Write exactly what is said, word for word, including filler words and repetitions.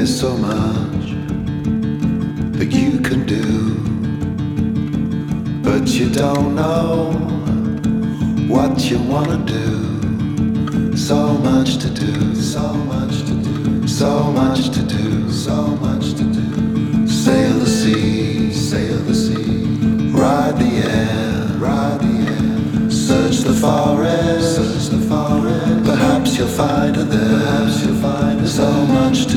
so much that you can do, but you don't know what you wanna do. So much to do, so much to do, so much to do, so much to do. Sail the sea, sail the sea, ride the air, ride the air. Search the forest, search the forest. Perhaps you'll find her there, perhaps you'll find her. So much to